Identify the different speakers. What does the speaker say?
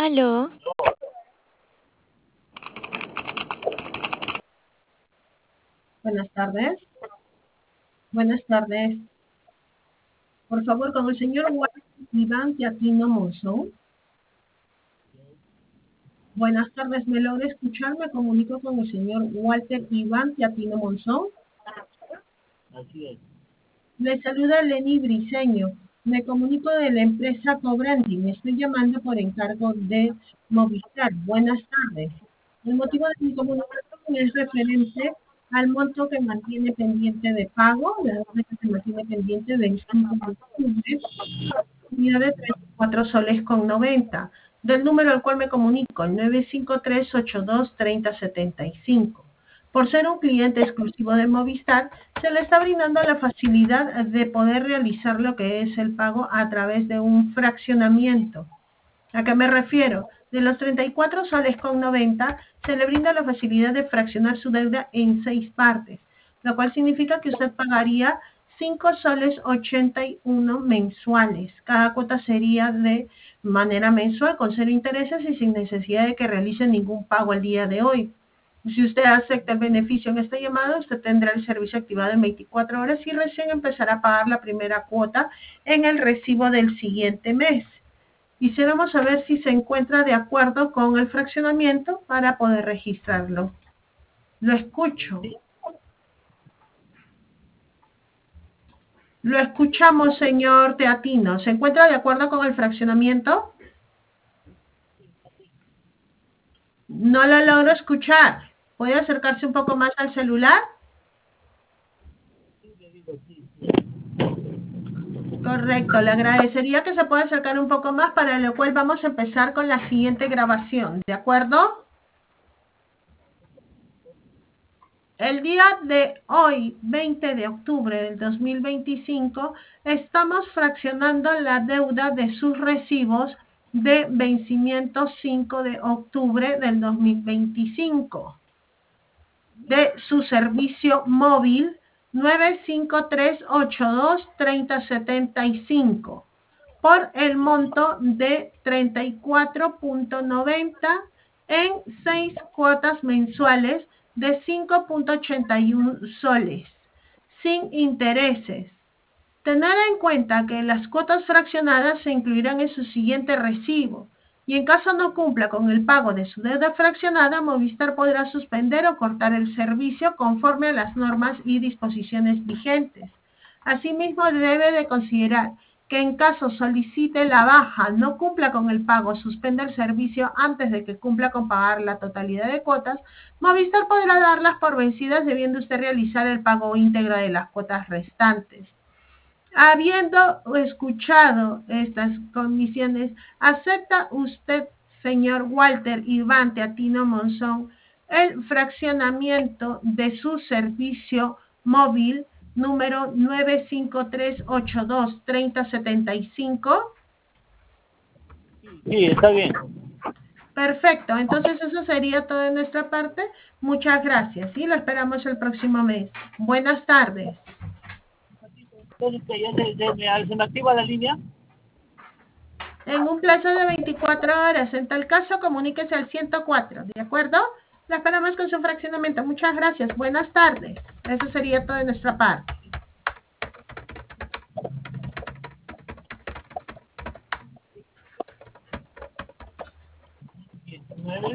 Speaker 1: Aló,
Speaker 2: Buenas tardes. Buenas tardes. Por favor, con el señor Walter Iván Teatino Monzón. Buenas tardes. ¿Me logra escuchar? Me comunico con el señor Walter Iván Teatino Monzón.
Speaker 3: Así es.
Speaker 2: Le saluda Lenny Briceño. Me comunico de la empresa Cobranti. Me estoy llamando por encargo de Movistar. Buenas tardes. El motivo de mi comunicación es referente al monto que mantiene pendiente de pago, la deuda que se mantiene pendiente del 5 de octubre, unidad de 34 soles con 90, del número al cual me comunico, el 953-82-3075. Por ser un cliente exclusivo de Movistar, se le está brindando la facilidad de poder realizar lo que es el pago a través de un fraccionamiento. ¿A qué me refiero? De los 34 soles con 90, se le brinda la facilidad de fraccionar su deuda en 6 partes, lo cual significa que usted pagaría 5 soles 81 mensuales. Cada cuota sería de manera mensual, con cero intereses y sin necesidad de que realice ningún pago el día de hoy. Si usted acepta el beneficio en esta llamada, usted tendrá el servicio activado en 24 horas y recién empezará a pagar la primera cuota en el recibo del siguiente mes. Quisiéramos saber si se encuentra de acuerdo con el fraccionamiento para poder registrarlo. Lo escucho.
Speaker 3: Sí,
Speaker 2: Lo escuchamos, señor Teatino. ¿Se encuentra de acuerdo con el fraccionamiento? No lo logro escuchar. ¿Puede acercarse un poco más al celular?
Speaker 3: sí, le digo sí.
Speaker 2: Correcto, le agradecería que se pueda acercar un poco más, para lo cual vamos a empezar con la siguiente grabación, ¿de acuerdo? El día de hoy, 20 de octubre del 2025, estamos fraccionando la deuda de sus recibos de vencimiento 5 de octubre del 2025 de su servicio móvil 953823075 por el monto de 34.90 en 6 cuotas mensuales de 5.81 soles, sin intereses. Tener en cuenta que las cuotas fraccionadas se incluirán en su siguiente recibo, y en caso no cumpla con el pago de su deuda fraccionada, Movistar podrá suspender o cortar el servicio conforme a las normas y disposiciones vigentes. Asimismo, debe de considerar que en caso solicite la baja, no cumpla con el pago, suspenda el servicio antes de que cumpla con pagar la totalidad de cuotas, Movistar podrá darlas por vencidas, debiendo usted realizar el pago íntegro de las cuotas restantes. Habiendo escuchado estas condiciones, ¿acepta usted, señor Walter Iván Teatino Monzón, el fraccionamiento de su servicio móvil número 953823075?
Speaker 3: Sí, está bien.
Speaker 2: Perfecto, entonces eso sería todo de nuestra parte. Muchas gracias y lo esperamos el próximo mes. Buenas tardes.
Speaker 3: Entonces, que ya se me activa la línea.
Speaker 2: En un plazo de 24 horas. En tal caso, comuníquese al 104, ¿de acuerdo? La esperamos con su fraccionamiento. Muchas gracias. Buenas tardes. Eso sería todo de nuestra parte.
Speaker 3: 19.